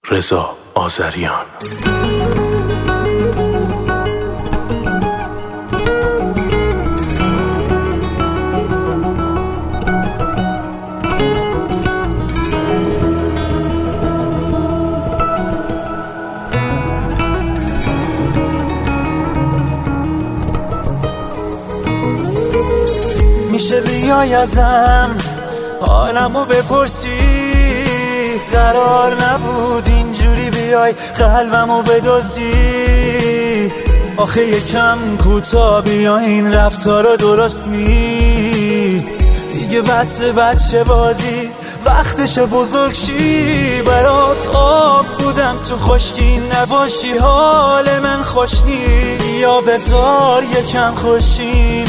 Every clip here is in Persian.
رضا آذریان. میشه بیای ازم حالمو بپرسی؟ قرار نبود اینجوری بیای قلبمو بدزدی. آخه یکم کوتاه بیا، این رفتارا درست نی. دیگه بس بچه بازی، وقتش بزرگ شی. برات آب بودم تو خشکی، نباشی حال من خوش نی. یا بذار یکم خوشیم،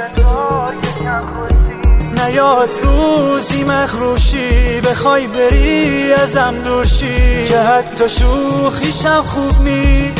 نیاد روزی مخروشی بخوای بری ازم دور شی. که حتی شوخیشم خوب نی.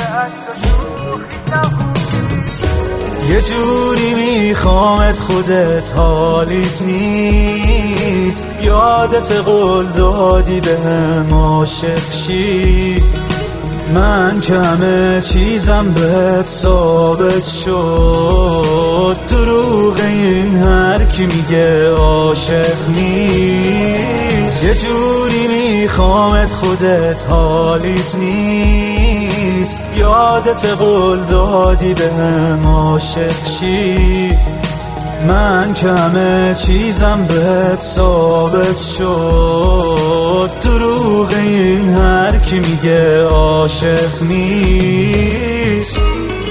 یه جوری میخوامت خودت حالیت نیست. یادت قول دادی بهم عاشق شی. من که همه چیزم بهت ثابت شد. دروغ این هر کی میگه عاشق نیست. یه جوری میخوامت خودت حالیت نیست. یادت قول دادی بهم عاشق شی. من که همه چیزم بهت ثابت شد. دروغ این هر کی میگه عاشق نیست.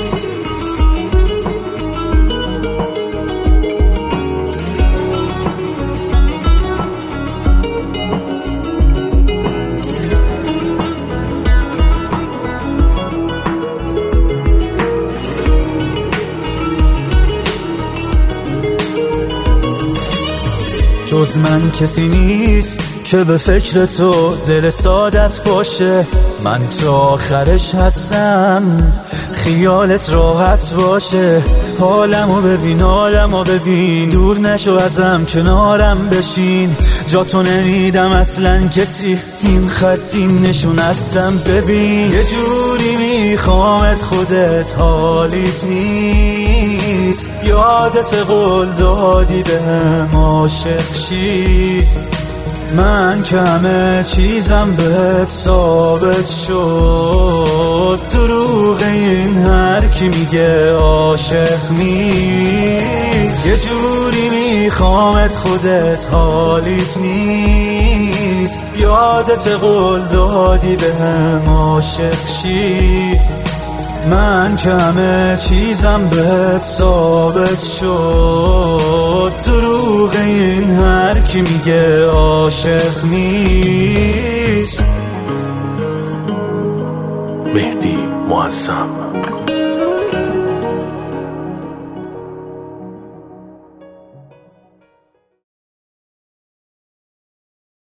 جز من کسی نیست که به فکر تو دل سادت باشه. من تا آخرش هستم، خیالت راحت باشه. حالمو ببین، دور نشو ازم، کنارم بشین. جا تو نمیدم اصلا کسی، این خطیم نشون هستم ببین. یه جوری میخوامت خودت حالیت نیست. یادت قول دادی بهم عاشق شی. من که همه چیزم بهت ثابت شد. دروغ این هر کی میگه عاشق نیست. یه جوری میخوامت خودت حالیت نیست. یادت قول دادی بهم عاشق شی. من که همه چیزم بهت ثابت شد. دروغ این هر کی میگه عاشق نیست. مهدی معظم.